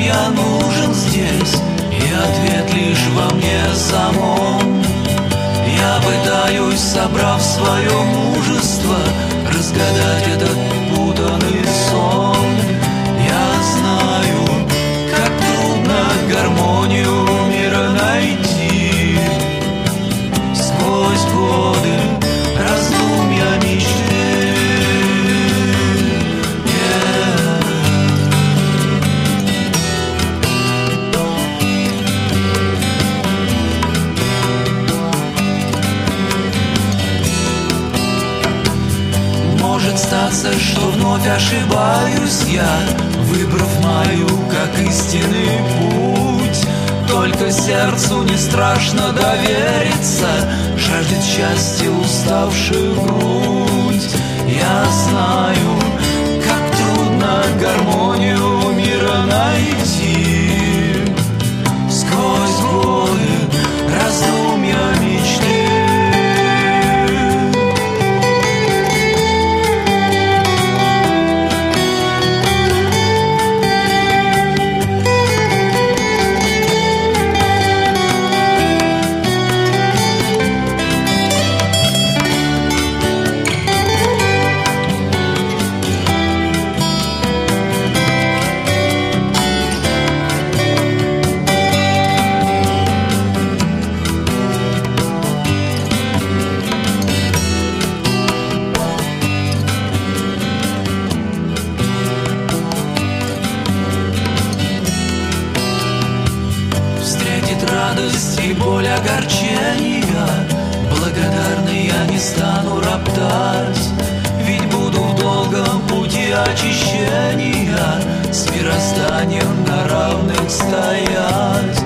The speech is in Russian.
я нужен здесь, и ответ лишь во мне самом. Я пытаюсь, собрав свое мужество, разгадать этот путанный сон. Я знаю, как трудно гармонию мира найти сквозь годы раздумья мечты. Может статься, что вновь ошибаюсь я, выбрав мою, как истинный путь. Только сердцу не страшно довериться, жаждет счастья уставшая грудь. Я знаю, как трудно гармонию мира найти сквозь годы раздумья мечты. Радость и боль огорчения, благодарный я не стану роптать, ведь буду в долгом пути очищения с мирозданием на равных стоять.